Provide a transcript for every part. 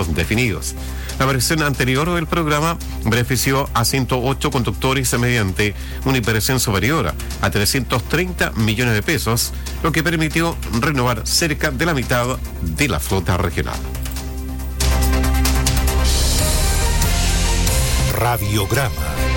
plazos definidos. La versión anterior del programa benefició a 108 conductores mediante una inversión superior a 330 millones de pesos, lo que permitió renovar cerca de la mitad de la flota regional. Radiograma.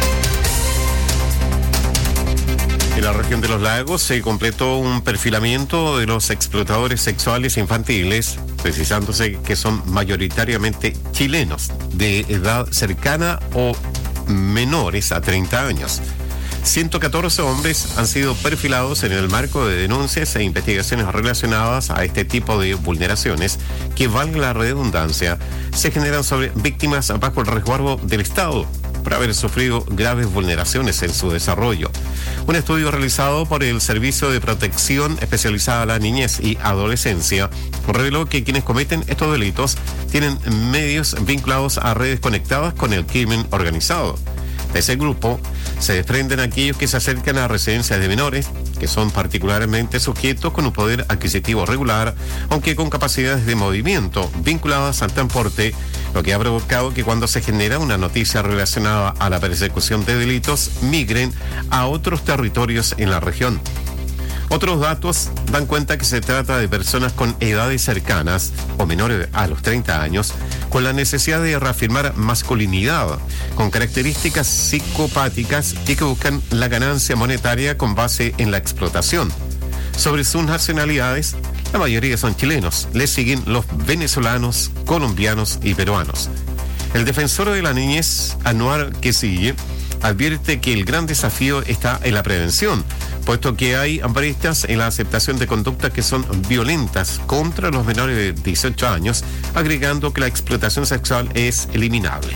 En la región de los lagos se completó un perfilamiento de los explotadores sexuales infantiles, precisándose que son mayoritariamente chilenos de edad cercana o menores a 30 años. 114 hombres han sido perfilados en el marco de denuncias e investigaciones relacionadas a este tipo de vulneraciones que, valga la redundancia, se generan sobre víctimas bajo el resguardo del Estado por haber sufrido graves vulneraciones en su desarrollo. Un estudio realizado por el Servicio de Protección Especializada a la Niñez y Adolescencia reveló que quienes cometen estos delitos tienen medios vinculados a redes conectadas con el crimen organizado. De ese grupo se desprenden aquellos que se acercan a residencias de menores, que son particularmente sujetos con un poder adquisitivo regular, aunque con capacidades de movimiento vinculadas al transporte, lo que ha provocado que cuando se genera una noticia relacionada a la persecución de delitos, migren a otros territorios en la región. Otros datos dan cuenta que se trata de personas con edades cercanas o menores a los 30 años, con la necesidad de reafirmar masculinidad, con características psicopáticas y que buscan la ganancia monetaria con base en la explotación. Sobre sus nacionalidades, la mayoría son chilenos, le siguen los venezolanos, colombianos y peruanos. El defensor de la niñez, Anuar Quesille, advierte que el gran desafío está en la prevención, puesto que hay brechas en la aceptación de conductas que son violentas contra los menores de 18 años, agregando que la explotación sexual es eliminable.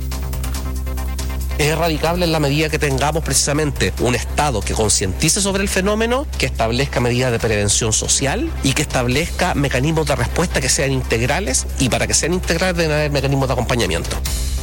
Es erradicable en la medida que tengamos precisamente un Estado que concientice sobre el fenómeno, que establezca medidas de prevención social y que establezca mecanismos de respuesta que sean integrales, y para que sean integrales deben haber mecanismos de acompañamiento.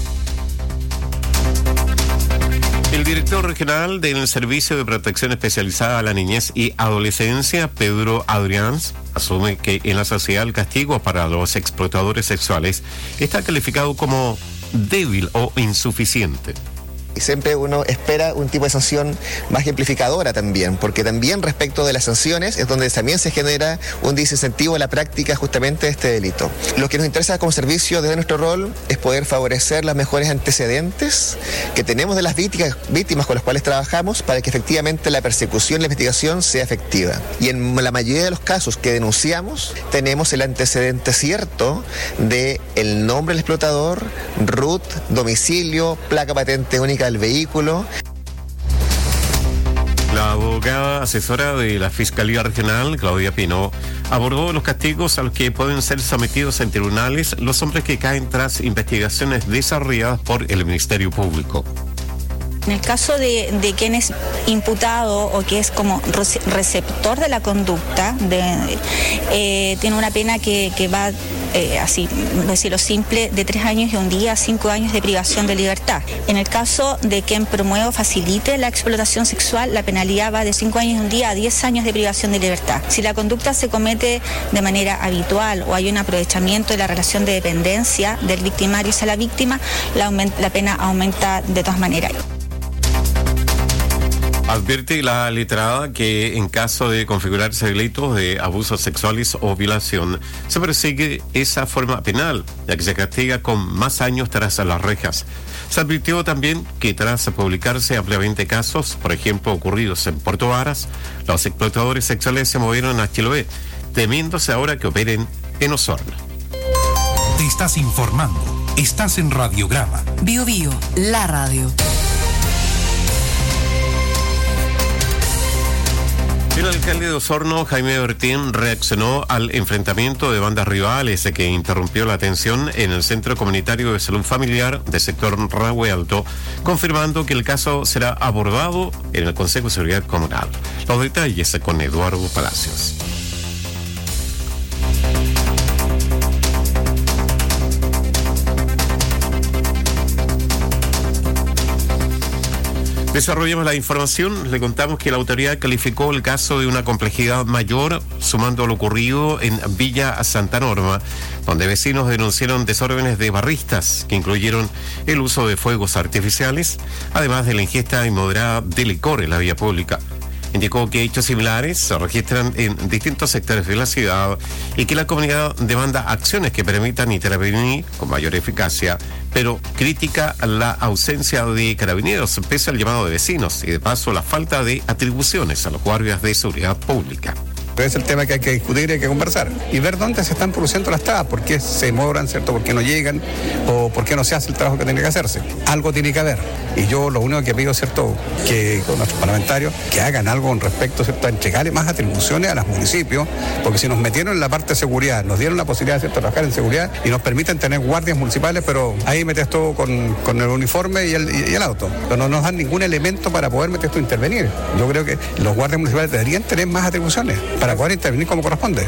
El director regional del Servicio de Protección Especializada a la Niñez y Adolescencia, Pedro Adrians, asume que en la sociedad el castigo para los explotadores sexuales está calificado como débil o insuficiente. Y siempre uno espera un tipo de sanción más ejemplificadora también, porque también respecto de las sanciones es donde también se genera un desincentivo a la práctica justamente de este delito. Lo que nos interesa como servicio desde nuestro rol es poder favorecer los mejores antecedentes que tenemos de las víctimas con las cuales trabajamos para que efectivamente la persecución y la investigación sea efectiva. Y en la mayoría de los casos que denunciamos tenemos el antecedente cierto de el nombre del explotador, RUT, domicilio, placa patente única del vehículo. La abogada asesora de la Fiscalía Regional, Claudia Pino, abordó los castigos a los que pueden ser sometidos en tribunales los hombres que caen tras investigaciones desarrolladas por el Ministerio Público. En el caso de quien es imputado o que es como receptor de la conducta, tiene una pena que va, así decirlo simple, de 3 años y 1 día a 5 años de privación de libertad. En el caso de quien promueva o facilite la explotación sexual, la penalidad va de 5 años y 1 día a 10 años de privación de libertad. Si la conducta se comete de manera habitual o hay un aprovechamiento de la relación de dependencia del victimario hacia la víctima, la pena aumenta de todas maneras. Advierte la letrada que en caso de configurarse delitos de abusos sexuales o violación, se persigue esa forma penal, ya que se castiga con más años tras las rejas. Se advirtió también que tras publicarse ampliamente casos, por ejemplo ocurridos en Puerto Varas, los explotadores sexuales se movieron a Chiloé, temiéndose ahora que operen en Osorno. Te estás informando. Estás en Radiograma. Bio Bio, la radio. El alcalde de Osorno, Jaime Bertín, reaccionó al enfrentamiento de bandas rivales que interrumpió la atención en el Centro Comunitario de Salud Familiar del sector Rahue Alto, confirmando que el caso será abordado en el Consejo de Seguridad Comunal. Los detalles con Eduardo Palacios. Desarrollamos la información. Le contamos que la autoridad calificó el caso de una complejidad mayor, sumando lo ocurrido en Villa Santa Norma, donde vecinos denunciaron desórdenes de barristas que incluyeron el uso de fuegos artificiales, además de la ingesta inmoderada de licor en la vía pública. Indicó que hechos similares se registran en distintos sectores de la ciudad y que la comunidad demanda acciones que permitan intervenir con mayor eficacia, pero critica la ausencia de carabineros pese al llamado de vecinos y de paso la falta de atribuciones a los guardias de seguridad pública. Es el tema que hay que discutir y hay que conversar y ver dónde se están produciendo las trabas, por qué se demoran, ¿cierto? ¿Por qué no llegan? ¿O por qué no se hace el trabajo que tiene que hacerse? Algo tiene que haber. Y yo lo único que pido, ¿cierto?, que con nuestros parlamentarios que hagan algo con respecto, ¿cierto?, a entregarle más atribuciones a los municipios, porque si nos metieron en la parte de seguridad, nos dieron la posibilidad, ¿cierto?, de trabajar en seguridad y nos permiten tener guardias municipales, pero ahí metes todo con el uniforme y el auto. Pero no nos dan ningún elemento para poder meter esto a intervenir. Yo creo que los guardias municipales deberían tener más atribuciones para poder intervenir como corresponde.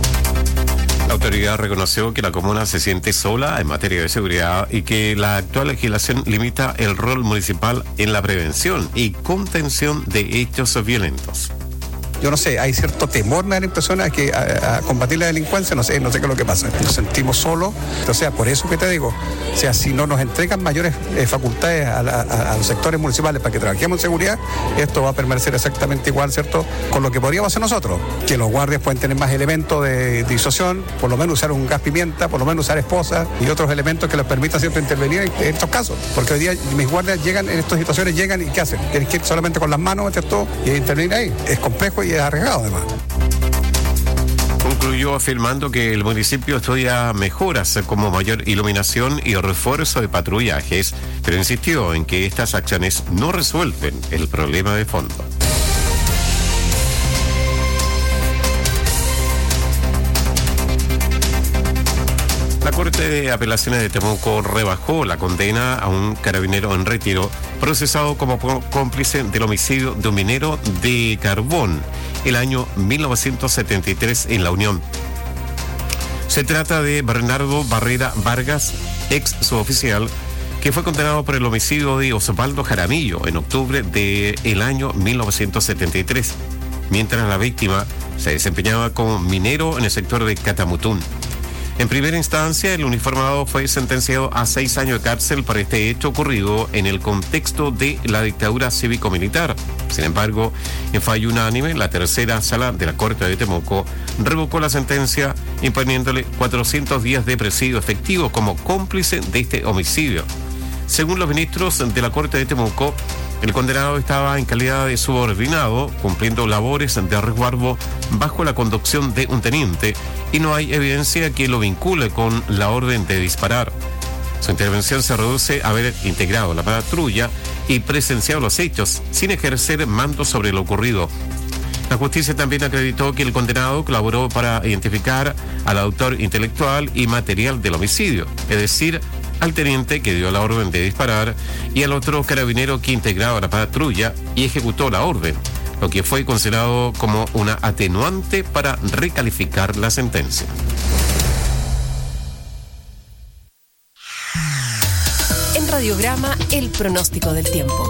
La autoridad reconoció que la comuna se siente sola en materia de seguridad y que la actual legislación limita el rol municipal en la prevención y contención de hechos violentos. Yo no sé, hay cierto temor, me da la impresión a combatir la delincuencia, no sé qué es lo que pasa. Nos sentimos solos, o sea, por eso que te digo, o sea, si no nos entregan mayores facultades a los sectores municipales para que trabajemos en seguridad, esto va a permanecer exactamente igual, ¿cierto?, con lo que podríamos hacer nosotros, que los guardias pueden tener más elementos de disuasión, por lo menos usar un gas pimienta, por lo menos usar esposas y otros elementos que les permitan, ¿cierto?, intervenir en estos casos, porque hoy día mis guardias llegan en estas situaciones, llegan y ¿qué hacen? Tienen que ir solamente con las manos, ¿cierto?, y intervenir ahí. Es complejo y es arriesgado además. Concluyó afirmando que el municipio estudia mejoras como mayor iluminación y refuerzo de patrullajes, pero insistió en que estas acciones no resuelven el problema de fondo. La Corte de Apelaciones de Temuco rebajó la condena a un carabinero en retiro procesado como cómplice del homicidio de un minero de carbón el año 1973 en La Unión. Se trata de Bernardo Barrera Vargas, ex suboficial, que fue condenado por el homicidio de Osvaldo Jaramillo en octubre del año 1973, mientras la víctima se desempeñaba como minero en el sector de Catamutún. En primera instancia, el uniformado fue sentenciado a 6 años de cárcel por este hecho ocurrido en el contexto de la dictadura cívico-militar. Sin embargo, en fallo unánime, la tercera sala de la Corte de Temuco revocó la sentencia, imponiéndole 400 días de presidio efectivo como cómplice de este homicidio. Según los ministros de la Corte de Temuco, el condenado estaba en calidad de subordinado, cumpliendo labores de resguardo bajo la conducción de un teniente, y no hay evidencia que lo vincule con la orden de disparar. Su intervención se reduce a haber integrado la patrulla y presenciado los hechos, sin ejercer mando sobre lo ocurrido. La justicia también acreditó que el condenado colaboró para identificar al autor intelectual y material del homicidio, es decir, al teniente que dio la orden de disparar y al otro carabinero que integraba la patrulla y ejecutó la orden, lo que fue considerado como una atenuante para recalificar la sentencia. En Radiograma, el pronóstico del tiempo.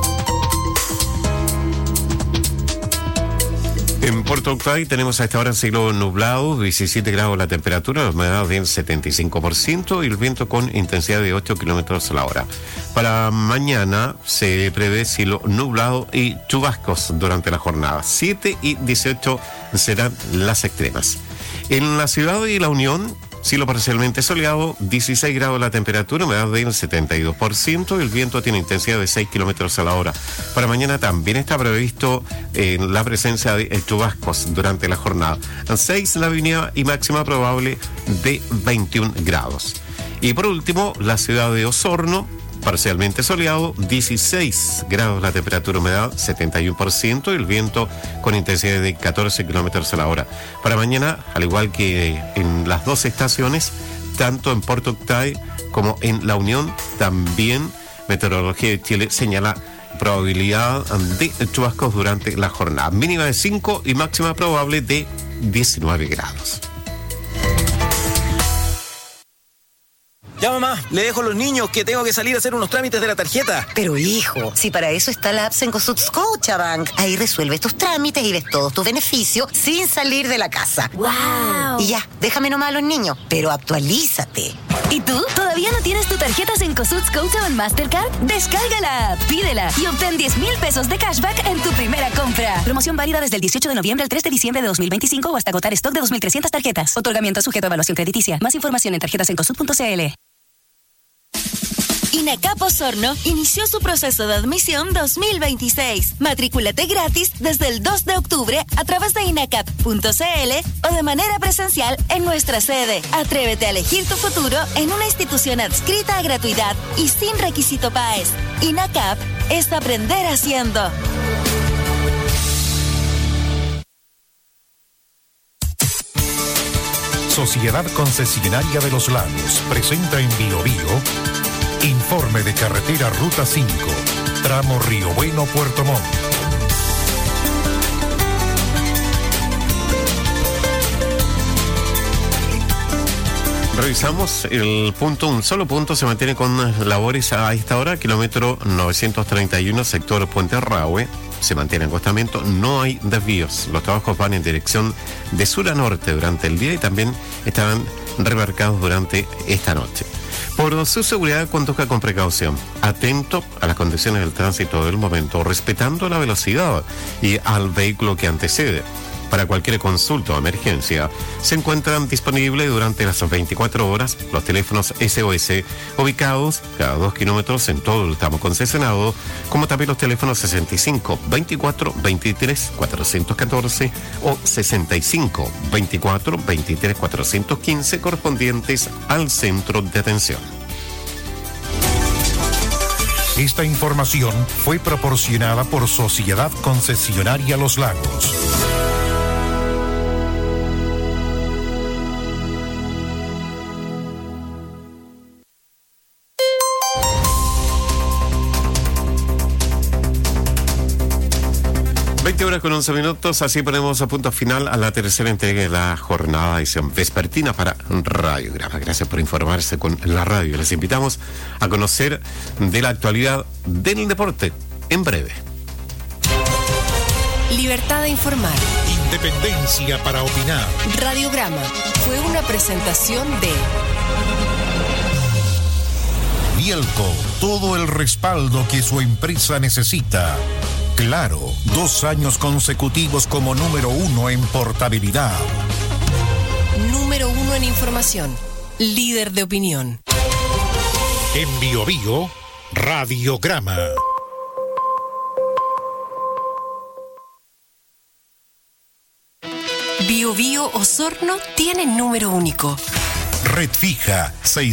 En Puerto Octay tenemos a esta hora cielo nublado, 17 grados la temperatura, la humedad del 75% y el viento con intensidad de 8 kilómetros a la hora. Para mañana se prevé cielo nublado y chubascos durante la jornada. 7 y 18 serán las extremas. En la ciudad de La Unión, cielo parcialmente soleado, 16 grados la temperatura, humedad del 72% y el viento tiene intensidad de 6 kilómetros a la hora. Para mañana también está previsto la presencia de chubascos durante la jornada. 6 la mínima y máxima probable de 21 grados. Y por último, la ciudad de Osorno, parcialmente soleado, 16 grados la temperatura, humedad 71% y el viento con intensidad de 14 kilómetros a la hora. Para mañana, al igual que en las dos estaciones, tanto en Puerto Octay como en La Unión, también Meteorología de Chile señala probabilidad de chubascos durante la jornada. Mínima de 5 y máxima probable de 19 grados. Ya, mamá, le dejo a los niños que tengo que salir a hacer unos trámites de la tarjeta. Pero hijo, si para eso está la app Cencosud Scotiabank. Ahí resuelves tus trámites y ves todos tus beneficios sin salir de la casa. ¡Wow! Y ya, déjame nomás a los niños, pero actualízate. ¿Y tú? ¿Todavía no tienes tu tarjeta Cencosud Scotiabank Mastercard? Descarga la app, pídela y obtén 10,000 pesos de cashback en tu primera compra. Promoción válida desde el 18 de noviembre al 3 de diciembre de 2025 o hasta agotar stock de 2,300 tarjetas. Otorgamiento sujeto a evaluación crediticia. Más información en tarjetasencosud.cl. INACAP Osorno inició su proceso de admisión 2026. Matrículate gratis desde el 2 de octubre a través de inacap.cl o de manera presencial en nuestra sede. Atrévete a elegir tu futuro en una institución adscrita a gratuidad y sin requisito PAES. INACAP es aprender haciendo. Sociedad Concesionaria de los Lagos presenta en Biobío informe de carretera Ruta 5, tramo Río Bueno, Puerto Montt. Revisamos el punto, un solo punto se mantiene con labores a esta hora, kilómetro 931, sector Puente Rahue. Se mantiene en acostamiento, no hay desvíos. Los trabajos van en dirección de sur a norte durante el día y también estarán remarcados durante esta noche. Por su seguridad, conduzca con precaución, atento a las condiciones del tránsito del momento, respetando la velocidad y al vehículo que antecede. Para cualquier consulta o emergencia, se encuentran disponibles durante las 24 horas los teléfonos SOS ubicados cada 2 kilómetros en todo el tramo concesionado, como también los teléfonos 65 24 23 414 o 65 24 23 415 correspondientes al centro de atención. Esta información fue proporcionada por Sociedad Concesionaria Los Lagos. Horas con 11 minutos, así ponemos a punto final a la tercera entrega de la jornada edición vespertina para Radiograma. Gracias por informarse con la radio. Les invitamos a conocer de la actualidad del deporte en breve. Libertad de informar. Independencia para opinar. Radiograma fue una presentación de Bielco, todo el respaldo que su empresa necesita. Claro, 2 años consecutivos como número 1 en portabilidad. Número 1 en información. Líder de opinión. En Biobío, Radiograma. Biobío Osorno tiene número único. Red fija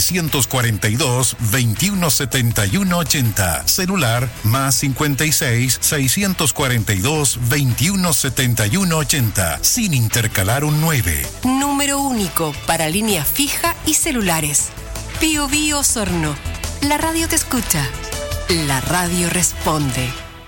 642-217180. Celular más 56 642 217180. Sin intercalar un 9. Número único para línea fija y celulares. Biobío Osorno. La radio te escucha. La radio responde.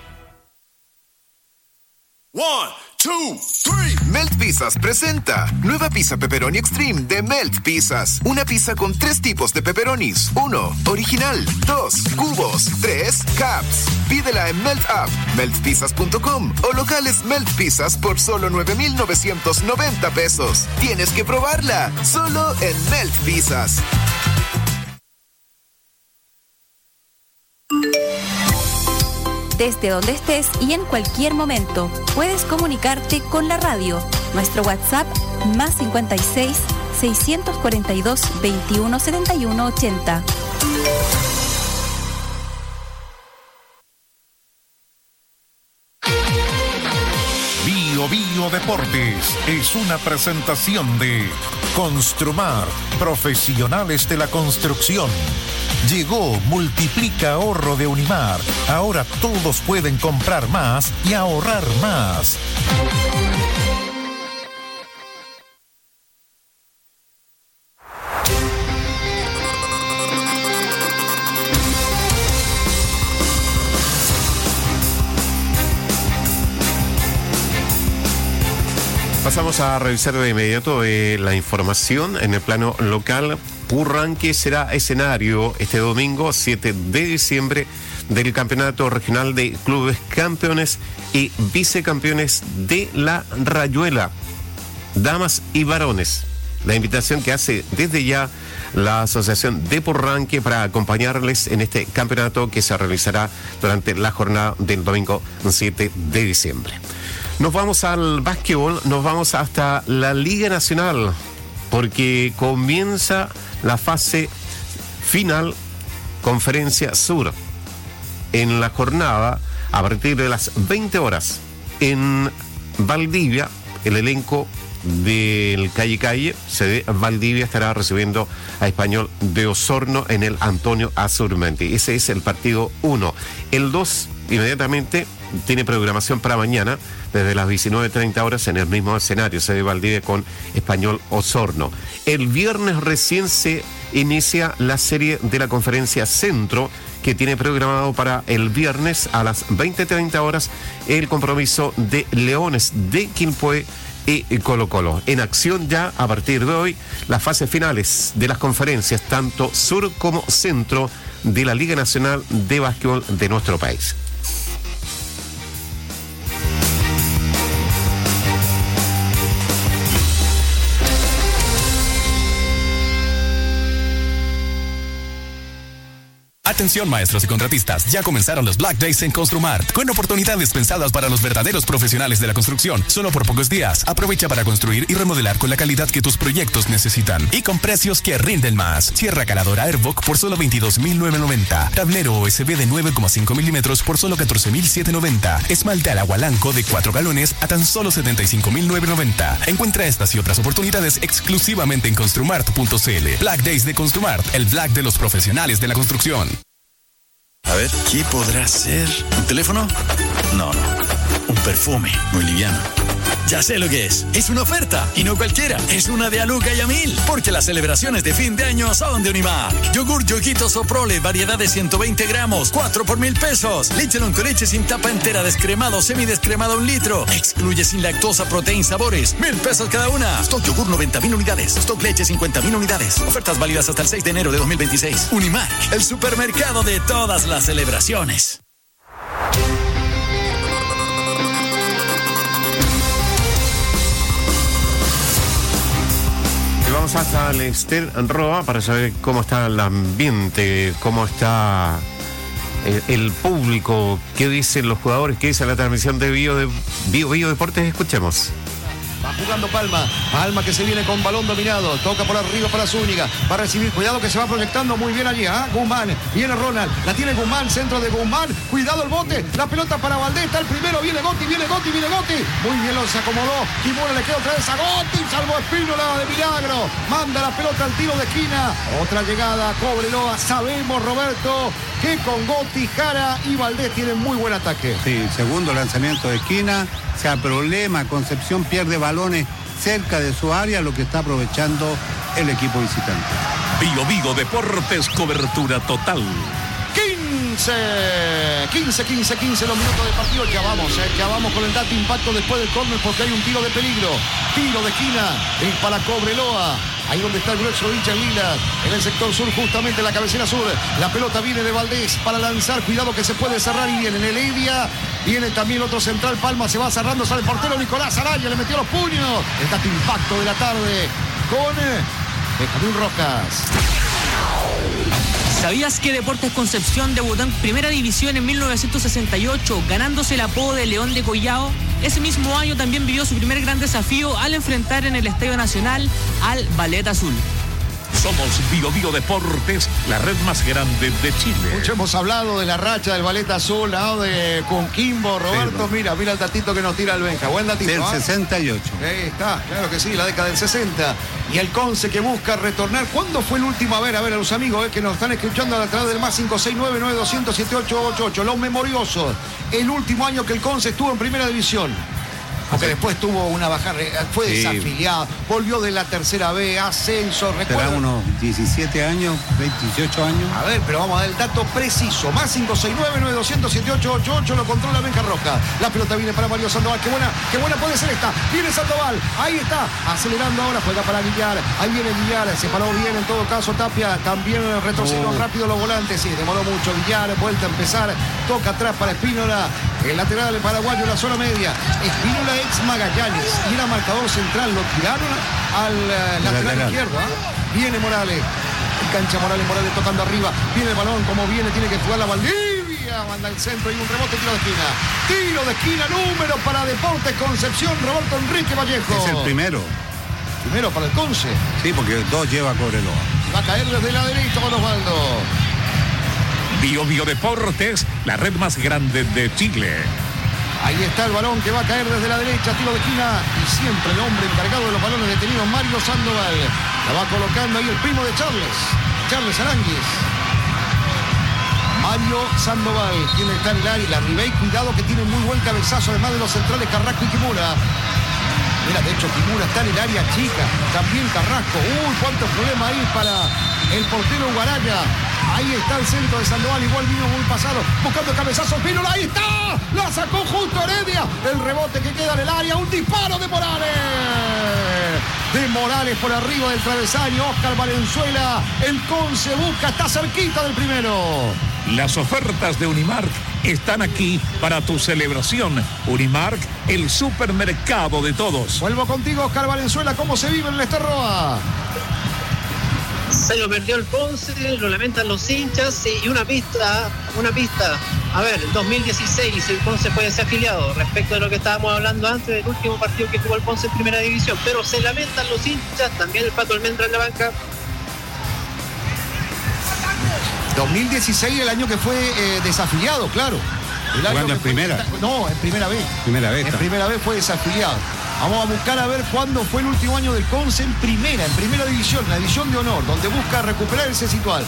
1, 2, 3. Melt Pizzas presenta nueva pizza pepperoni extreme de Melt Pizzas. Una pizza con 3 tipos de pepperonis. 1, original. 2, cubos. 3, caps. Pídela en Melt App, meltpizzas.com o locales Melt Pizzas por solo 9,990 pesos. Tienes que probarla, solo en Melt Pizzas. Desde donde estés y en cualquier momento, puedes comunicarte con la radio. Nuestro WhatsApp, más 56 642 2171 80. Biobío Deportes es una presentación de Construmar, profesionales de la construcción. Llegó Multiplica Ahorro de Unimar. Ahora todos pueden comprar más y ahorrar más. Pasamos a revisar de inmediato la información en el plano local. Purranque será escenario este domingo 7 de diciembre del Campeonato Regional de Clubes Campeones y Vicecampeones de la Rayuela, damas y varones. La invitación que hace desde ya la Asociación de Purranque para acompañarles en este campeonato que se realizará durante la jornada del domingo 7 de diciembre. Nos vamos al básquetbol, nos vamos hasta la Liga Nacional, porque comienza la fase final Conferencia Sur. En la jornada, a partir de las 20 horas, en Valdivia, el elenco del Calle CD Valdivia estará recibiendo a Español de Osorno en el Antonio Azurmendi. Ese es el partido 1. El 2 inmediatamente tiene programación para mañana desde las 19:30 horas en el mismo escenario, CD Valdivia con Español Osorno. El viernes recién se inicia la serie de la Conferencia Centro, que tiene programado para el viernes a las 20:30 horas el compromiso de Leones de Quilpué y Colo-Colo. En acción ya a partir de hoy las fases finales de las conferencias, tanto sur como centro de la Liga Nacional de Básquetbol de nuestro país. Atención maestros y contratistas, ya comenzaron los Black Days en Construmart, con oportunidades pensadas para los verdaderos profesionales de la construcción. Solo por pocos días, aprovecha para construir y remodelar con la calidad que tus proyectos necesitan y con precios que rinden más. Sierra caladora Airboc por solo 22.990, tablero OSB de 9,5 milímetros por solo 14.790, esmalte al agua blanco de 4 galones a tan solo 75.990. Encuentra estas y otras oportunidades exclusivamente en construmart.cl. Black Days de Construmart, el Black de los profesionales de la construcción. A ver, ¿qué podrá ser? ¿Un teléfono? No. Un perfume, muy liviano. Ya sé lo que es. Es una oferta, y no cualquiera. Es una de Aluca y a 1000, porque las celebraciones de fin de año son de Unimark. Yogur Yoguito Soprole, variedad de 120 gramos, 4 por 1,000 pesos. Leche con leche sin tapa entera, descremado, semidescremado 1 litro. Excluye sin lactosa, proteína, sabores. 1,000 pesos cada una. Stock yogur 90.000 unidades. Stock leche 50.000 unidades. Ofertas válidas hasta el 6 de enero de 2026. Unimark, el supermercado de todas las celebraciones. Vamos hasta el Ester Roa para saber cómo está el ambiente, cómo está el público, qué dicen los jugadores, qué dice la transmisión de Bio Deportes. Escuchemos. Va jugando Palma que se viene con balón dominado, toca por arriba para Zúñiga, va a recibir, cuidado que se va proyectando muy bien allí, Guzmán, viene Ronald, la tiene Guzmán, centro de Guzmán, cuidado el bote, la pelota para Valdés, está el primero, viene Gotti, muy bien lo se acomodó, Kimura le queda otra vez a Gotti, salvó Espínola de milagro, manda la pelota al tiro de esquina, otra llegada, Cobreloa, sabemos Roberto que con Gotti, Jara y Valdés tienen muy buen ataque. Sí, segundo lanzamiento de esquina, se problema, Concepción pierde balones cerca de su área, lo que está aprovechando el equipo visitante. Bio Deportes, cobertura total. 15 los minutos de partido. Ya vamos con el dato impacto después del córner porque hay un tiro de peligro. Tiro de esquina es para Cobreloa. Ahí donde está el grueso hincha en lila, en el sector sur, justamente en la cabecera sur. La pelota viene de Valdés para lanzar. Cuidado que se puede cerrar y viene en el Heredia. Viene también otro central. Palma se va cerrando. Sale el portero Nicolás Araya. Le metió los puños. El dato impacto de la tarde con Benjamín Rojas. ¿Sabías que Deportes Concepción debutó en Primera División en 1968, ganándose el apodo de León de Collao? Ese mismo año también vivió su primer gran desafío al enfrentar en el Estadio Nacional al Ballet Azul. Somos Bio Deportes, la red más grande de Chile. Mucho hemos hablado de la racha del Ballet Azul, ¿no? De Conquimbo, Roberto, mira el datito que nos tira el Benja, buen datito. Del 68. Ahí está, claro que sí, la década del 60. Y el Conce que busca retornar. ¿Cuándo fue el último? A ver a los amigos que nos están escuchando a través del más 569-9200-7888. Los memoriosos. El último año que el Conce estuvo en Primera División. porque después tuvo una bajada, fue desafiliado, volvió de la tercera B, ascenso, recuerda unos 17 años, 18 años. A ver, pero vamos a dar el dato preciso, más 569-9200-7888, lo controla Benja Roja. La pelota viene para Mario Sandoval, qué buena puede ser esta. Viene Sandoval, ahí está, acelerando ahora, juega para Villar, ahí viene Villar, se paró bien en todo caso Tapia, también retrocedió rápido los volantes, sí, demoró mucho Villar, vuelta a empezar, toca atrás para Espínola, el lateral del paraguayo en la zona media. Espínola ex Magallanes, y era marcador central, lo tiraron al lateral izquierdo. Viene Morales, engancha Morales tocando arriba, viene el balón como viene, tiene que jugar la Valdivia, manda el centro y un rebote, tiro de esquina, número para Deportes Concepción, Roberto Enrique Vallejo. Es el primero para el Conce. Sí, porque 2 lleva Cobreloa. Va a caer desde la derecha con Osvaldo. Bio Deportes, la red más grande de Chile. Ahí está el balón que va a caer desde la derecha, tiro de esquina, y siempre el hombre encargado de los balones detenidos, Mario Sandoval. La va colocando ahí el primo de Charles Aranguis. Mario Sandoval, quien está en el área, la Ribey, cuidado que tiene muy buen cabezazo, además de los centrales Carrasco y Kimura. Mira, de hecho Kimura está en el área chica, también Carrasco. Cuántos problemas ahí para el portero Guaraya. Ahí está el centro de Sandoval, igual vino muy pasado, buscando el cabezazo, Espínola, ahí está, la sacó justo Heredia, el rebote que queda en el área, un disparo de Morales por arriba del travesaño, Oscar Valenzuela, el Conce busca, está cerquita del primero. Las ofertas de Unimark están aquí para tu celebración. Unimark, el supermercado de todos. Vuelvo contigo, Oscar Valenzuela, ¿cómo se vive en el Esterroa? Se lo perdió el Ponce, lo lamentan los hinchas y una pista. A ver, en 2016 el Ponce puede ser afiliado respecto de lo que estábamos hablando antes del último partido que jugó el Ponce en primera división, pero se lamentan los hinchas, también el Pato Almendra en la banca. 2016 el año que fue desafiliado, claro. ¿Jugando en primera? No, en primera vez. En primera vez fue desafiliado. Vamos a buscar a ver cuándo fue el último año del Conce en primera división, la división de honor, donde busca recuperar ese situal.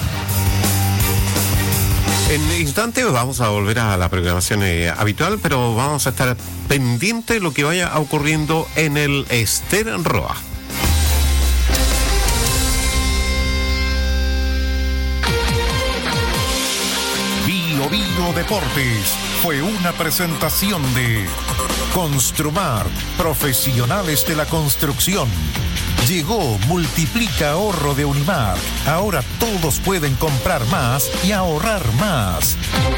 En instantes vamos a volver a la programación habitual, pero vamos a estar pendientes de lo que vaya ocurriendo en el Esterroa. Bio Deportes fue una presentación de Construmar, profesionales de la construcción. Llegó Multiplica Ahorro de Unimar. Ahora todos pueden comprar más y ahorrar más.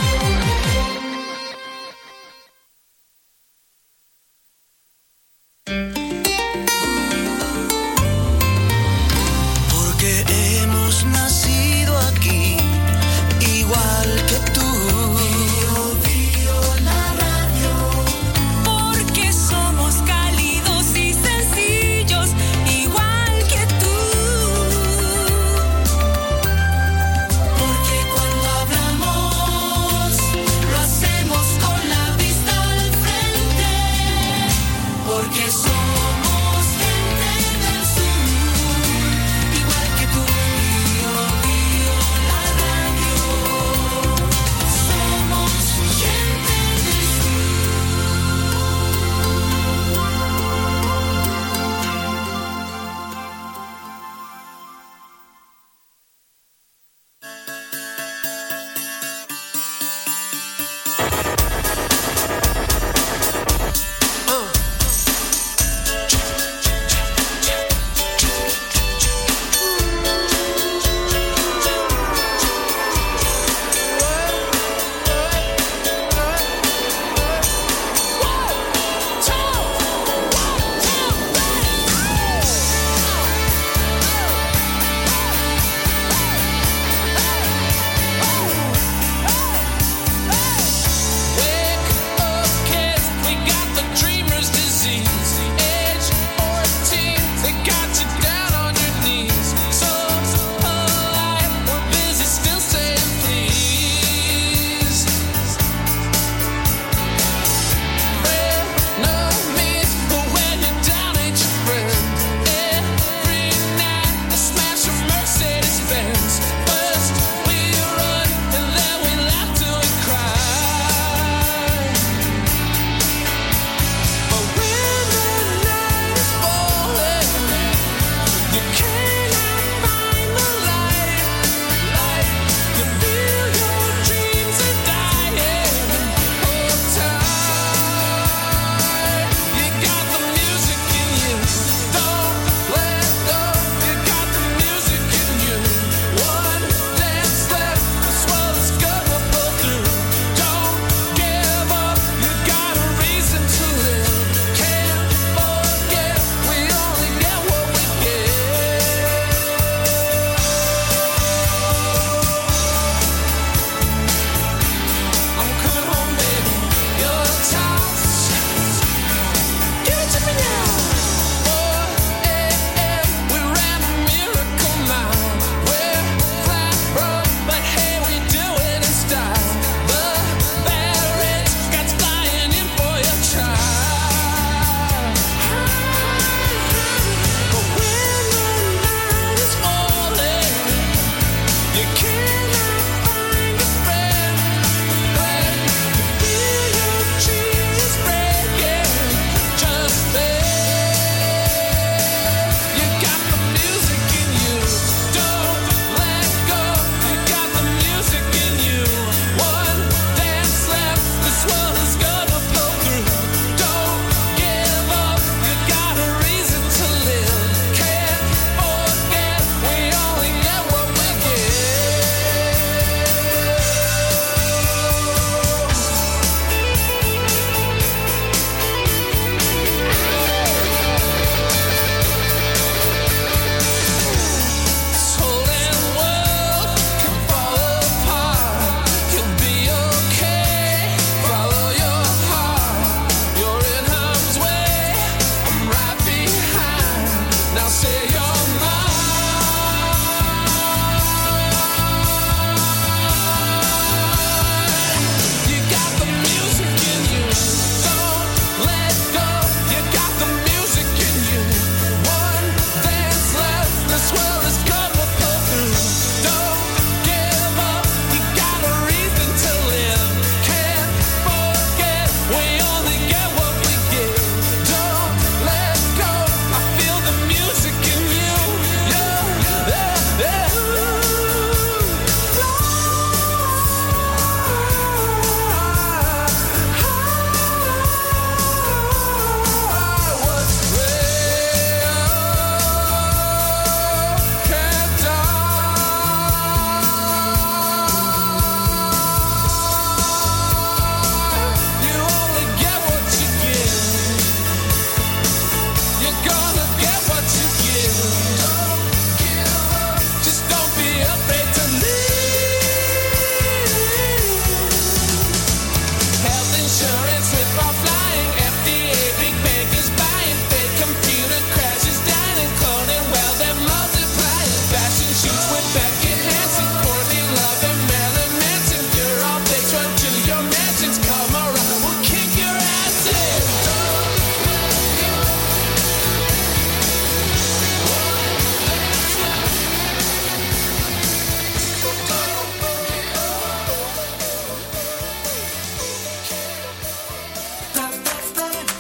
Porque hemos nacido aquí, igual que tú.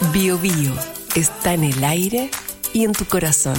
Bio Bio está en el aire y en tu corazón.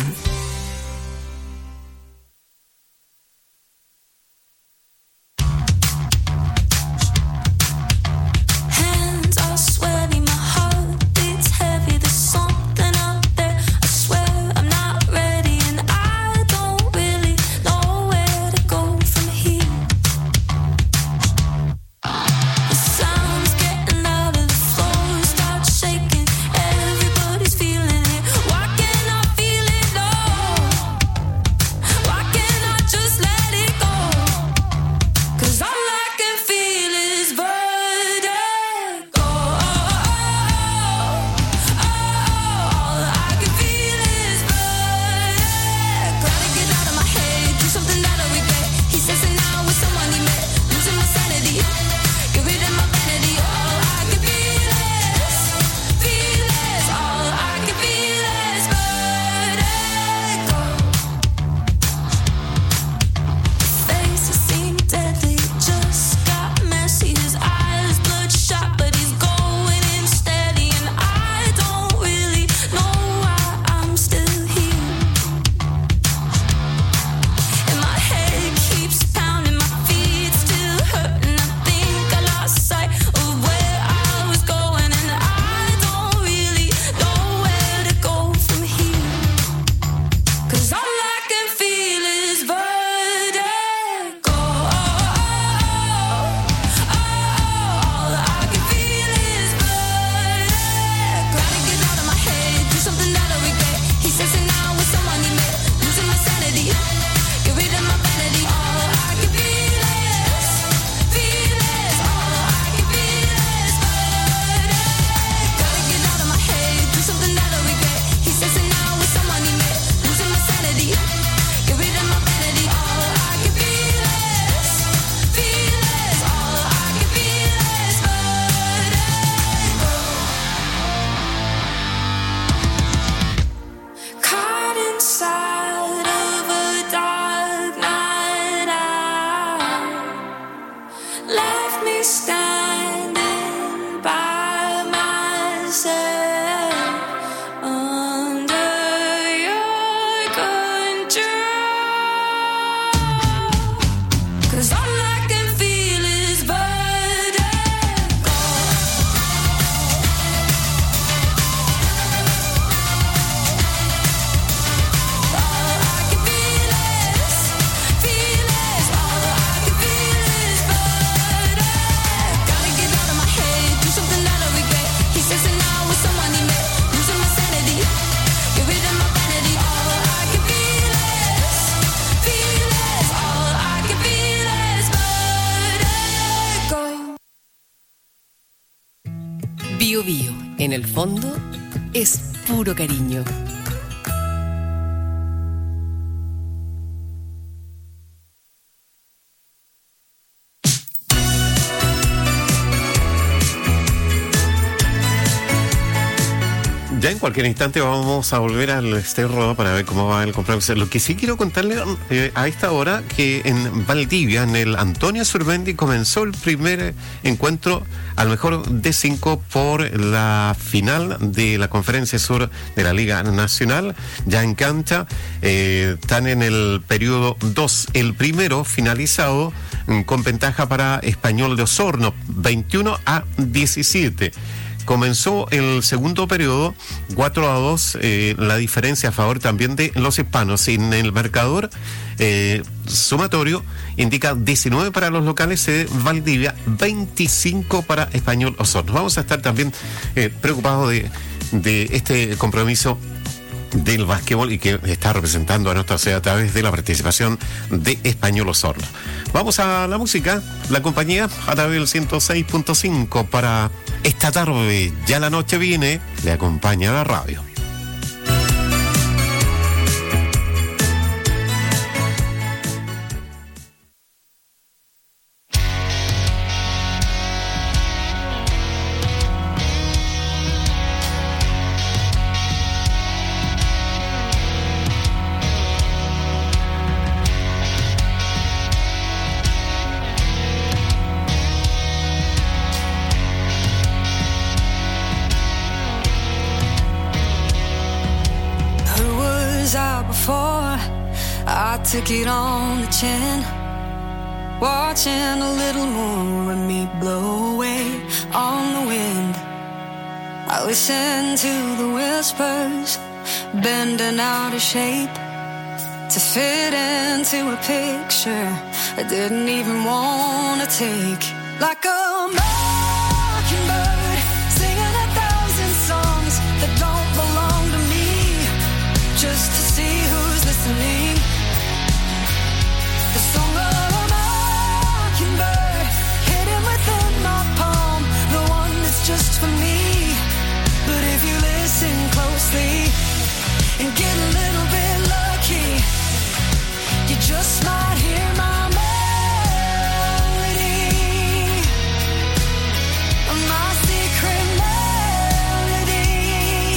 Bio Bio, en el fondo, es puro cariño. Ya en cualquier instante vamos a volver al Sterro para ver cómo va el compromiso. Lo que sí quiero contarle a esta hora, que en Valdivia, en el Antonio Surmendi, comenzó el primer encuentro al mejor de 5 por la final de la Conferencia Sur de la Liga Nacional. Ya en cancha, están en el periodo 2. El primero finalizado con ventaja para Español de Osorno, 21-17. Comenzó el segundo periodo 4-2, la diferencia a favor también de los hispanos. En el marcador sumatorio indica 19 para los locales de Valdivia, 25 para Español Osorno. Vamos a estar también preocupados de este compromiso del básquetbol y que está representando a nuestra ciudad a través de la participación de Español Osorno. Vamos a la música, la compañía a través del 106.5 para esta tarde. Ya la noche viene, le acompaña la radio. I took it on the chin, watching a little more of me blow away on the wind. I listened to the whispers, bending out of shape to fit into a picture I didn't even want to take. Like a mockingbird, singing 1,000 songs that don't belong to me, just to see who's listening. The song of a mockingbird, hidden within my palm, the one that's just for me. But if you listen closely and get a little bit lucky, you just might hear my melody, my secret melody.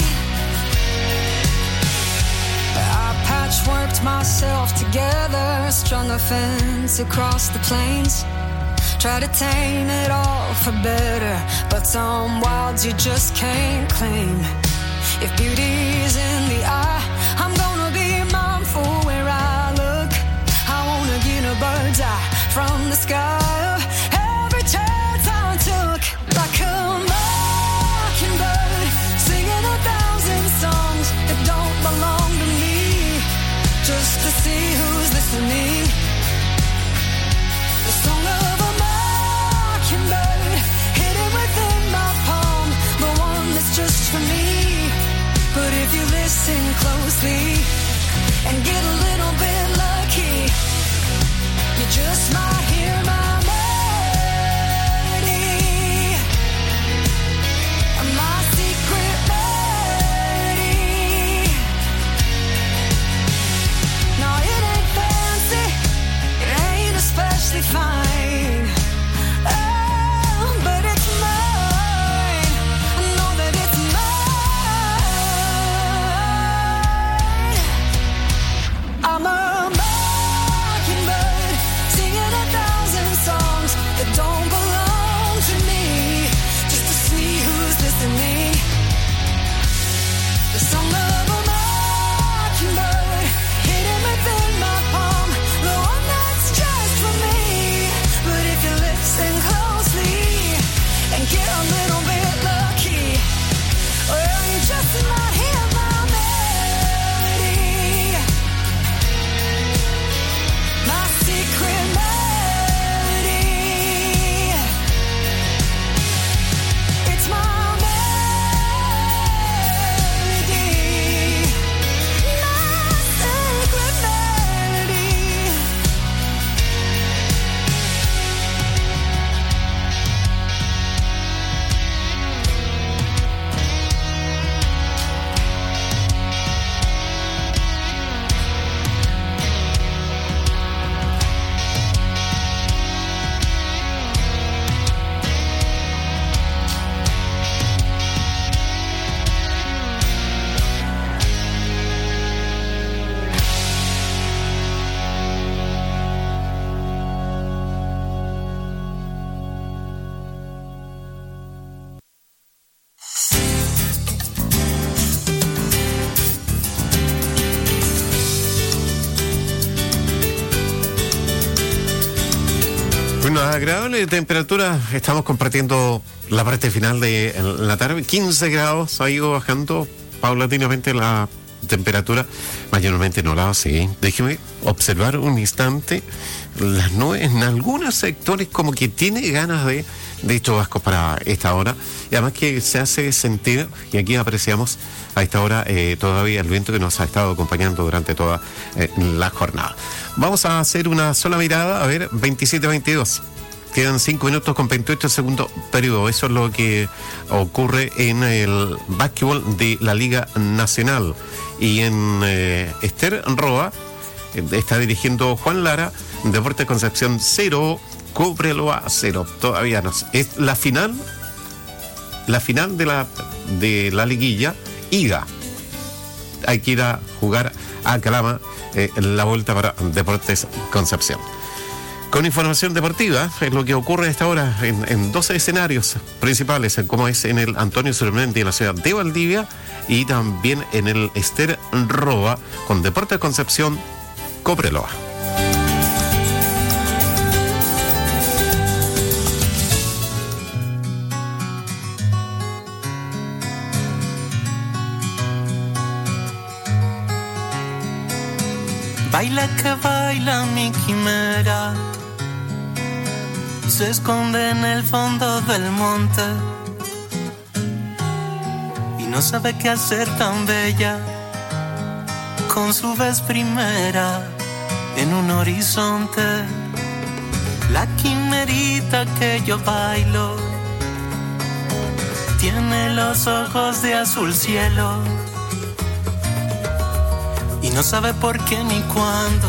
I patchworked myself together, strung a fence across the plains, try to tame it all for better, but some wilds you just can't claim. If beauty's in the eye, I'm gonna be mindful where I look. I wanna get a bird's eye from the sky of every chance I took. Like a mockingbird, singing 1,000 songs that don't belong to me, just to see who's listening. The song of a mockingbird, hidden within my palm, the one that's just for me. But if you listen closely and get a little bit lucky, you just might hear my melody, my secret melody. No, it ain't fancy, it ain't especially fine, oh, but it's mine. I know that it's mine. I'm a mockingbird, singing 1,000 songs that don't belong to me, just to see who's listening. The song of a mockingbird, hidden within my palm, the one that's just for me. But if you listen closely and get a little bit lucky, well, you just might hear my melody, my secret melody. It's my melody, my secret melody. Bueno, agradable temperatura. Estamos compartiendo la parte final de la tarde. 15 grados, ha ido bajando paulatinamente la temperatura. Mayormente nublado, sí. Déjeme observar un instante las nubes en algunos sectores, como que tiene ganas de chubascos para esta hora. Y además que se hace sentir, y aquí apreciamos a esta hora todavía el viento que nos ha estado acompañando durante toda la jornada. Vamos a hacer una sola mirada, a ver, 27-22. Quedan 5 minutos con 28 segundos periodo. Eso es lo que ocurre en el básquetbol de la Liga Nacional. Y en Esther Roa está dirigiendo Juan Lara. Deportes Concepción 0, Cobreloa 0. Todavía no sé. Es la final de la liguilla. IGA. Hay que ir a jugar a Calama la vuelta para Deportes Concepción. Con información deportiva, es lo que ocurre a esta hora en 12 escenarios principales, como es en el Antonio Surmendi en la ciudad de Valdivia y también en el Esther Roa, con Deportes Concepción Cobreloa. Baila que baila mi quimera, se esconde en el fondo del monte y no sabe qué hacer tan bella con su vez primera en un horizonte. La quimerita que yo bailo tiene los ojos de azul cielo y no sabe por qué ni cuándo.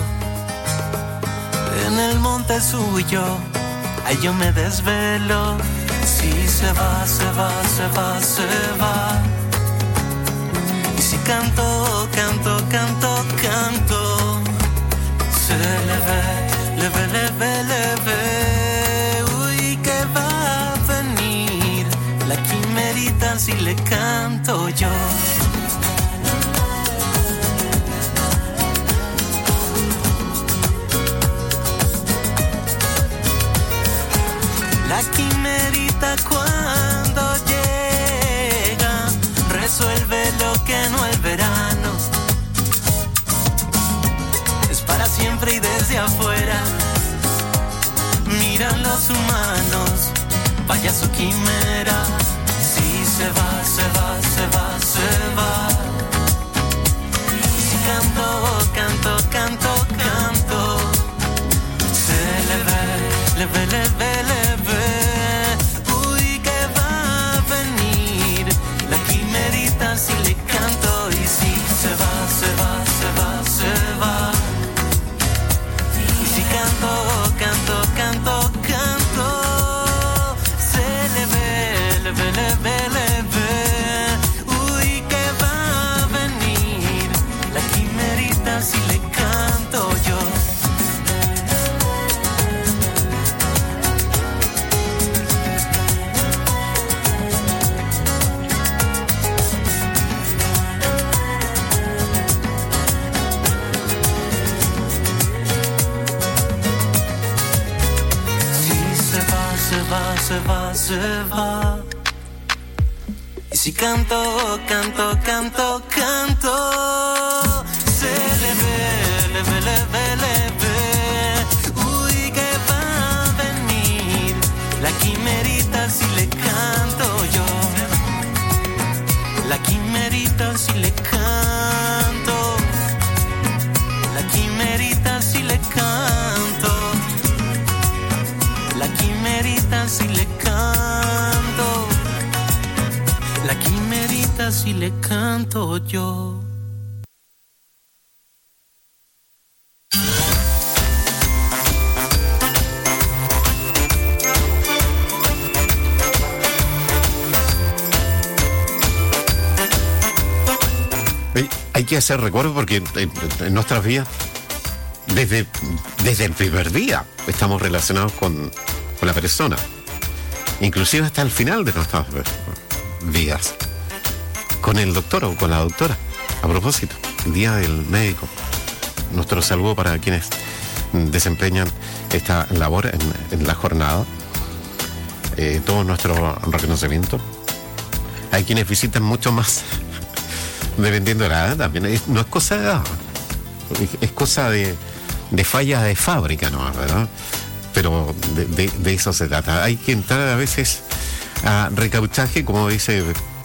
En el monte suyo, ay, yo me desvelo. Si se va, se va, se va, se va. Y si canto, canto, canto, canto, se le ve, le ve, le ve, le ve. Uy, que va a venir la quimerita si le canto yo. La quimerita cuando llega resuelve lo que no el verano. Es para siempre y desde afuera miran los humanos. Vaya su quimera. Si se va, se va, se va, se va. Y si canto, canto, canto, canto, se le ve, le ve, le ve, le ve. Si le canto y si se va, se va, se va, se va. Y si canto, canto, canto, canto, se le ve, le ve, le ve, le ve. Uy, que va a venir la quimerita si le canto yo. Se va, se va. Y si canto, canto, canto, canto, se le ve, le ve, le ve, le ve. Uy, que va a venir la quimerita si le canto yo. La quimerita si le canto. La quimerita si le canto. La quimerita si le canto. La quimerita si le canto yo. Hay que hacer recuerdo porque en nuestras vidas, desde el primer día, estamos relacionados con la persona, inclusive hasta el final de nuestras vidas, con el doctor o con la doctora. A propósito, el Día del Médico, nuestro saludo para quienes desempeñan esta labor en la jornada, todo nuestro reconocimiento. Hay quienes visitan mucho más, dependiendo de la edad también. No es cosa de edad, es cosa de fallas de fábrica, ¿no? ¿Verdad? Pero de eso se trata. Hay que entrar a veces a recauchaje, como dice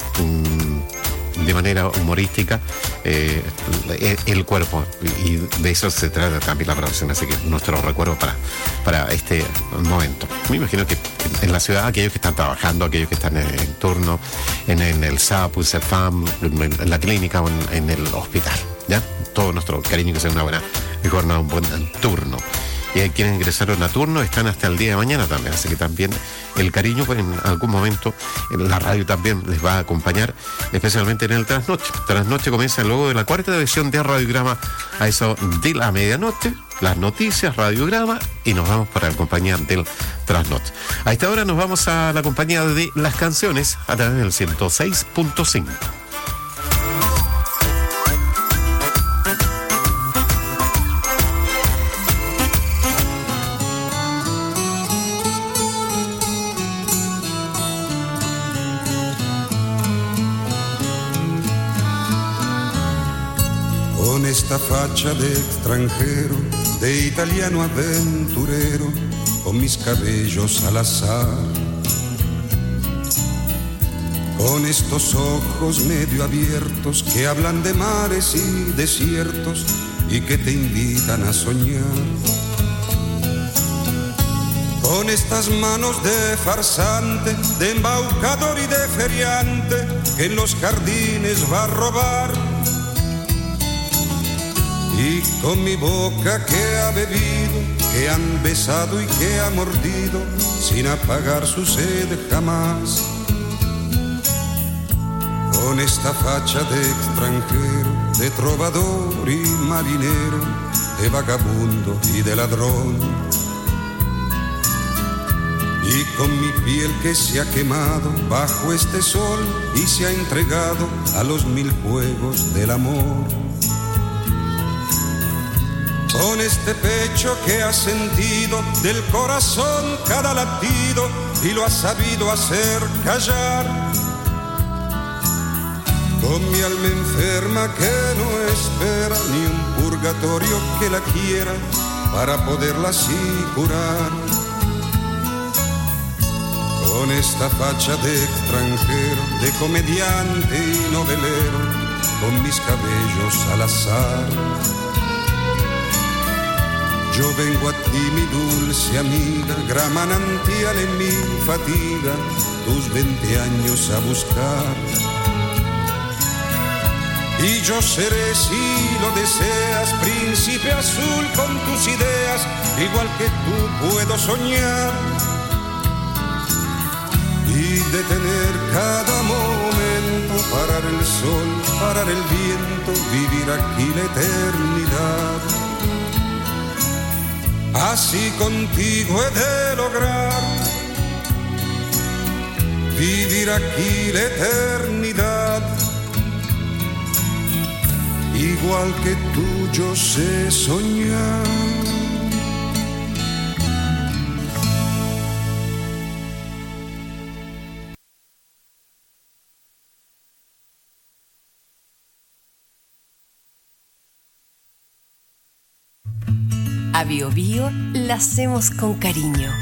de manera humorística el cuerpo, y de eso se trata también la producción. Así que nuestro recuerdo para este momento. Me imagino que en la ciudad, aquellos que están trabajando, aquellos que están en turno, en el SAPU, CEFAM, en la clínica o en el hospital, ¿ya? Todo nuestro cariño, que sea una buena jornada, un buen turno. Y hay quienes ingresaron a turno, están hasta el día de mañana también, así que también el cariño, pues en algún momento en la radio también les va a acompañar, especialmente en el trasnoche. Trasnoche comienza luego de la cuarta edición de Radiograma a eso de la medianoche, las noticias, Radiograma, y nos vamos para la compañía del trasnoche. A esta hora nos vamos a la compañía de las canciones a través del 106.5. esta facha de extranjero, de italiano aventurero, con mis cabellos al azar, con estos ojos medio abiertos que hablan de mares y desiertos y que te invitan a soñar, con estas manos de farsante, de embaucador y de feriante que en los jardines va a robar, y con mi boca que ha bebido, que han besado y que ha mordido sin apagar su sed jamás, con esta facha de extranjero, de trovador y marinero, de vagabundo y de ladrón, y con mi piel que se ha quemado bajo este sol y se ha entregado a los 1000 juegos del amor, con este pecho que ha sentido del corazón cada latido y lo ha sabido hacer callar, con mi alma enferma que no espera ni un purgatorio que la quiera para poderla así curar, con esta facha de extranjero, de comediante y novelero, con mis cabellos al azar. Yo vengo a ti, mi dulce amiga, gran manantial en mi fatiga, tus 20 años a buscar. Y yo seré, si lo deseas, príncipe azul con tus ideas, igual que tú puedo soñar y detener cada momento, parar el sol, parar el viento, vivir aquí la eternidad. Así contigo he de lograr vivir aquí la eternidad. Igual que tú yo sé soñar. A Bio Bio la hacemos con cariño.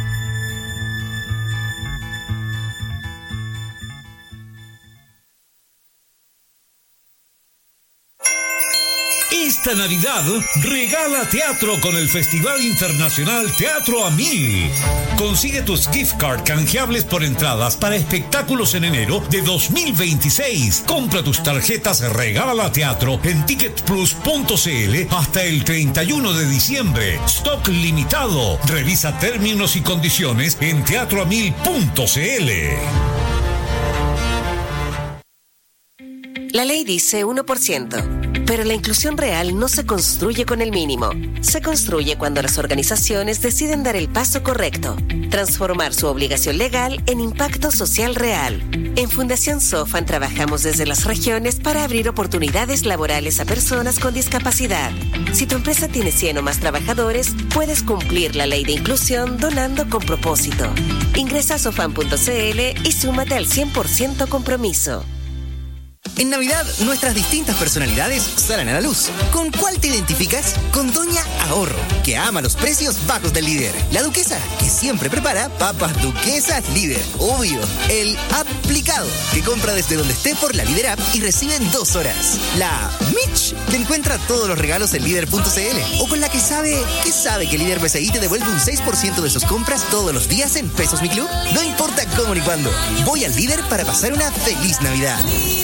Esta Navidad regala teatro con el Festival Internacional Teatro a 1000. Consigue tus gift card canjeables por entradas para espectáculos en enero de 2026. Compra tus tarjetas Regala Teatro en ticketplus.cl hasta el 31 de diciembre. Stock limitado. Revisa términos y condiciones en teatroa1000.cl. La ley dice 1%, pero la inclusión real no se construye con el mínimo. Se construye cuando las organizaciones deciden dar el paso correcto, transformar su obligación legal en impacto social real. En Fundación Sofan trabajamos desde las regiones para abrir oportunidades laborales a personas con discapacidad. Si tu empresa tiene 100 o más trabajadores, puedes cumplir la ley de inclusión donando con propósito. Ingresa a sofan.cl y súmate al 100% compromiso. En Navidad, nuestras distintas personalidades salen a la luz. ¿Con cuál te identificas? Con Doña Ahorro, que ama los precios bajos del Líder. La Duquesa, que siempre prepara papas Duquesas Líder. Obvio. El Aplicado, que compra desde donde esté por la Líder App y recibe en 2 horas. La Mitch, que encuentra todos los regalos en Líder.cl. O con la que sabe que Líder BCI te devuelve un 6% de sus compras todos los días en Pesos Mi Club. No importa cómo ni cuándo. Voy al Líder para pasar una feliz Navidad.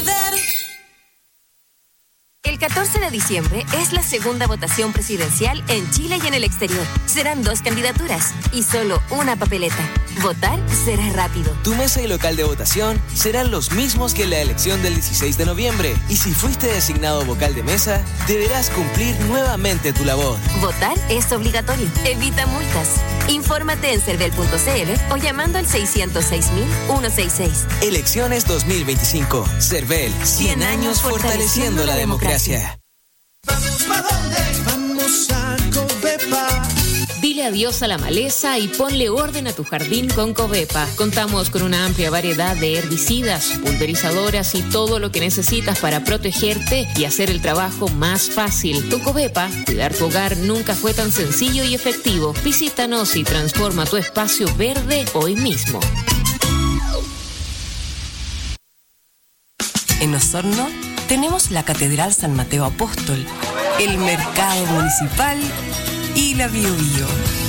El 14 de diciembre es la segunda votación presidencial en Chile y en el exterior. Serán 2 candidaturas y solo una papeleta. Votar será rápido. Tu mesa y local de votación serán los mismos que en la elección del 16 de noviembre. Y si fuiste designado vocal de mesa, deberás cumplir nuevamente tu labor. Votar es obligatorio. Evita multas. Infórmate en CERVEL.cl o llamando al 606.166. Elecciones 2025. CERVEL. 100 años fortaleciendo la democracia. ¿Vamos pa' dónde? Vamos a Covepa. Dile adiós a la maleza y ponle orden a tu jardín con Covepa. Contamos con una amplia variedad de herbicidas, pulverizadoras y todo lo que necesitas para protegerte y hacer el trabajo más fácil. Con Covepa, cuidar tu hogar nunca fue tan sencillo y efectivo. Visítanos y transforma tu espacio verde hoy mismo. En Osorno tenemos la Catedral San Mateo Apóstol, el Mercado Municipal y la Bio Bio.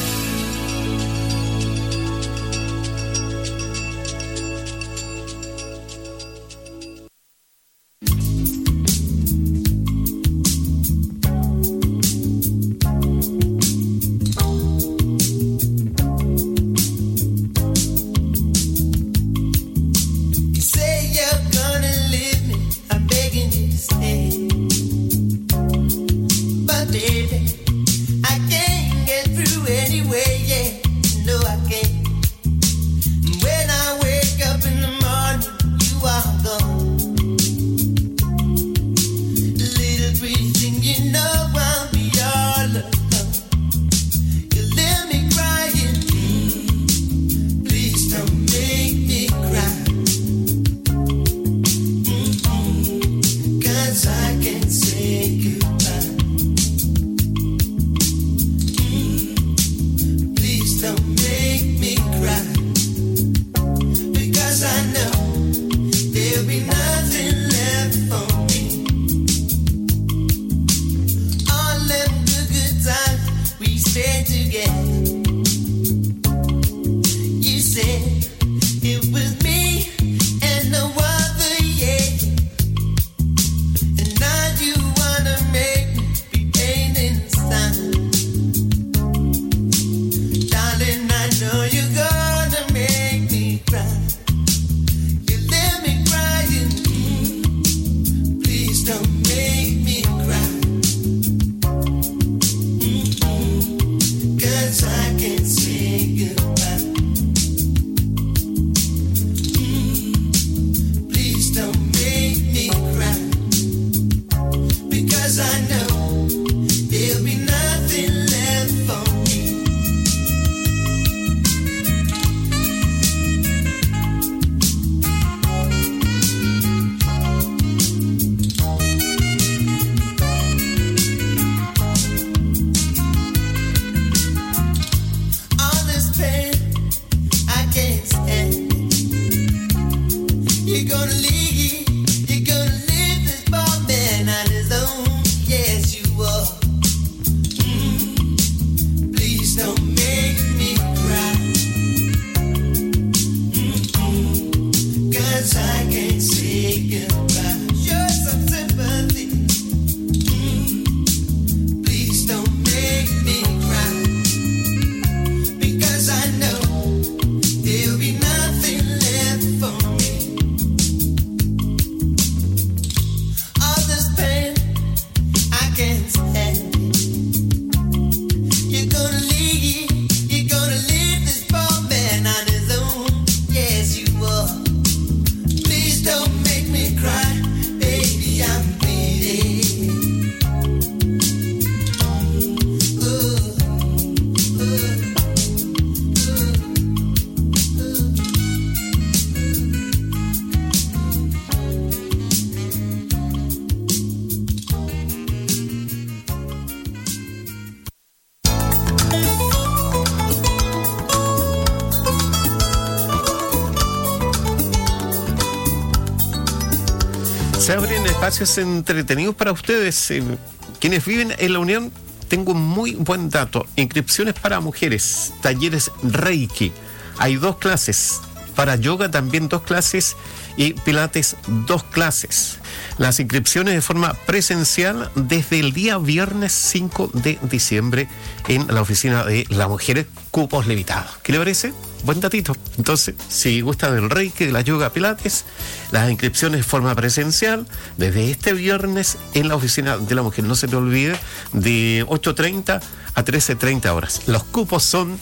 Se abren espacios entretenidos para ustedes. Quienes viven en la Unión, tengo un muy buen dato. Inscripciones para mujeres, talleres Reiki. Hay 2 clases. Para yoga también 2 clases y pilates 2 clases. Las inscripciones de forma presencial desde el día viernes 5 de diciembre en la oficina de la mujer, cupos limitados. ¿Qué le parece? Buen datito. Entonces, si gusta del Reiki, de la yoga, pilates, las inscripciones de forma presencial desde este viernes en la oficina de la mujer. No se te olvide, de 8:30 a 13:30 horas. Los cupos son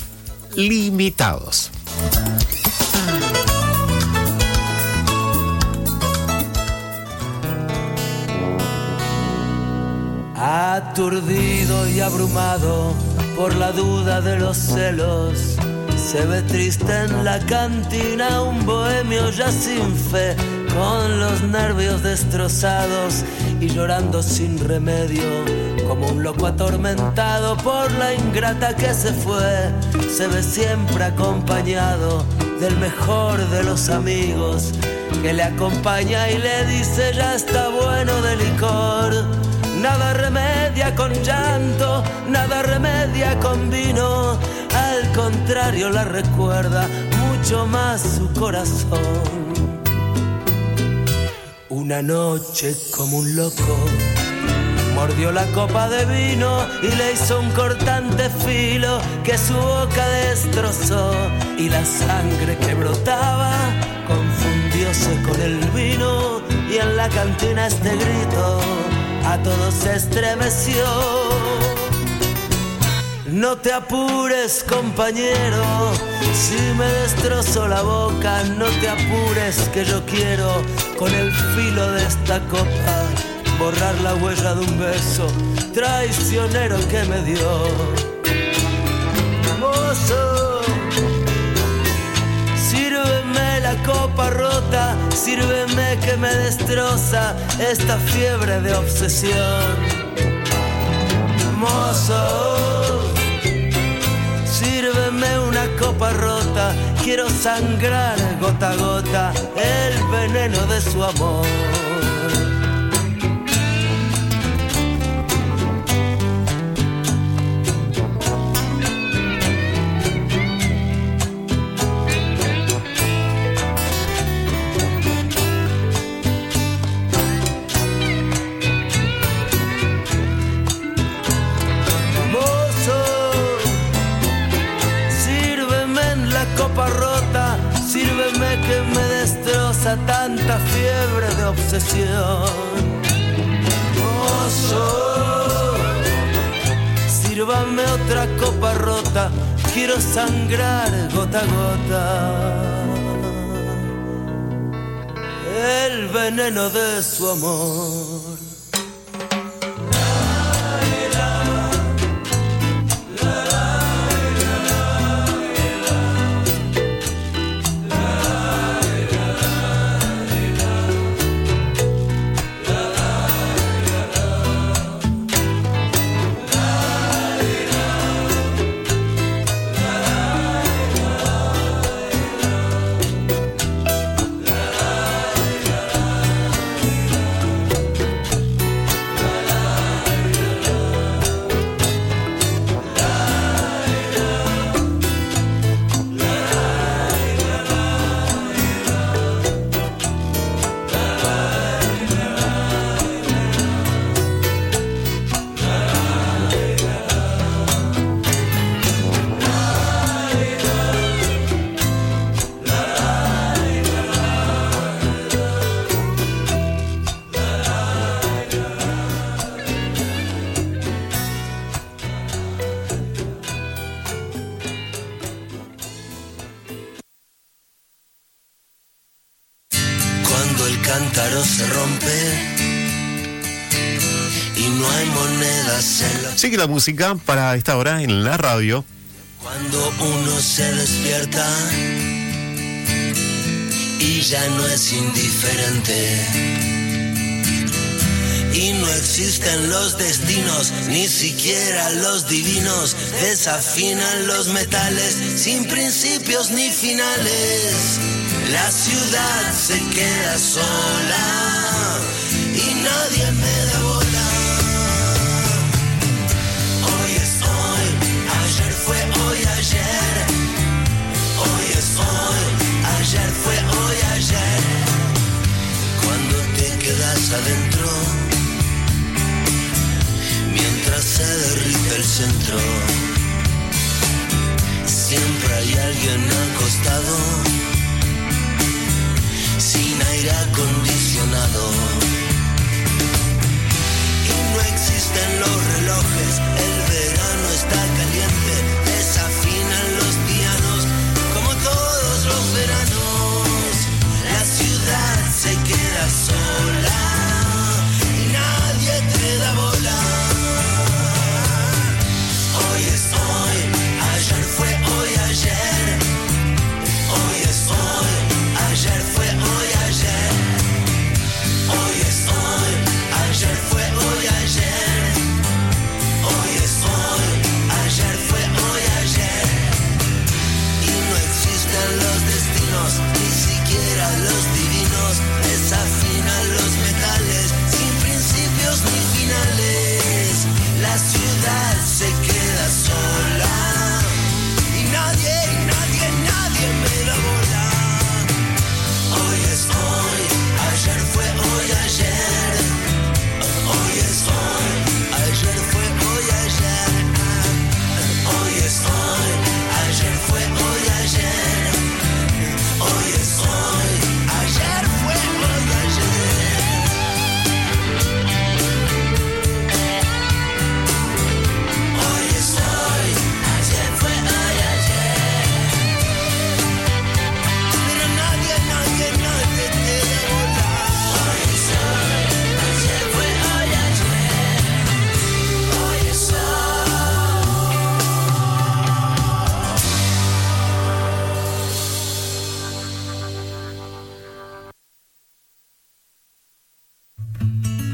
limitados. Aturdido y abrumado por la duda de los celos. Se ve triste en la cantina un bohemio ya sin fe, con los nervios destrozados y llorando sin remedio, como un loco atormentado por la ingrata que se fue. Se ve siempre acompañado del mejor de los amigos, que le acompaña y le dice ya está bueno de licor. Nada remedia con llanto, nada remedia con vino, al contrario la recuerda mucho más su corazón. Una noche como un loco mordió la copa de vino y le hizo un cortante filo que su boca destrozó, y la sangre que brotaba confundióse con el vino, y en la cantina este grito a todos se estremeció. No te apures, compañero, si me destrozo la boca, no te apures, que yo quiero con el filo de esta copa borrar la huella de un beso traicionero que me dio. Mozo, sírveme la copa rota, sírveme que me destroza esta fiebre de obsesión. Mozo, sírveme una copa rota, quiero sangrar gota a gota el veneno de su amor. Sírveme que me destroza tanta fiebre de obsesión. Mozo, sírvame otra copa rota, quiero sangrar gota a gota el veneno de su amor. Se rompe y no hay monedas en la... Sigue la música para esta hora en la radio. Cuando uno se despierta y ya no es indiferente y no existen los destinos, ni siquiera los divinos, desafinan los metales sin principios ni finales. La ciudad se queda sola y nadie me da bola. Hoy es hoy, ayer fue hoy ayer. Hoy es hoy, ayer fue hoy ayer. Cuando te quedas adentro, mientras se derrite el centro, siempre hay alguien acostado sin aire acondicionado. Y no existen los relojes, el verano está caliente, desafinan los pianos como todos los veranos. La ciudad se queda sola y nadie te da bola. Hoy es hoy.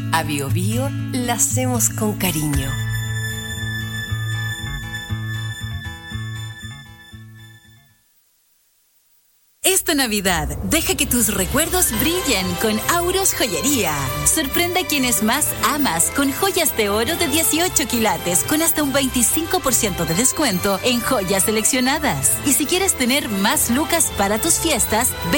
A Bio Bio la hacemos con cariño. Esta Navidad, deja que tus recuerdos brillen con Auros Joyería. Sorprende a quienes más amas con joyas de oro de 18 quilates con hasta un 25% de descuento en joyas seleccionadas. Y si quieres tener más lucas para tus fiestas,